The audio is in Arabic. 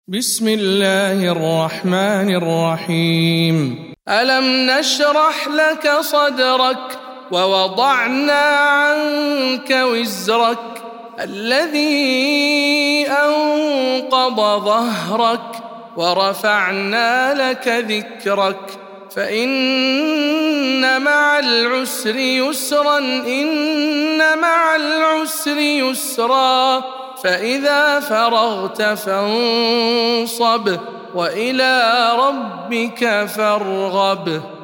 بسم الله الرحمن الرحيم. ألم نشرح لك صدرك ووضعنا عنك وزرك الذي أنقض ظهرك ورفعنا لك ذكرك فإن مع العسر يسرا إن مع العسر يسرا فإذا فرغت فانصب وإلى ربك فارغب.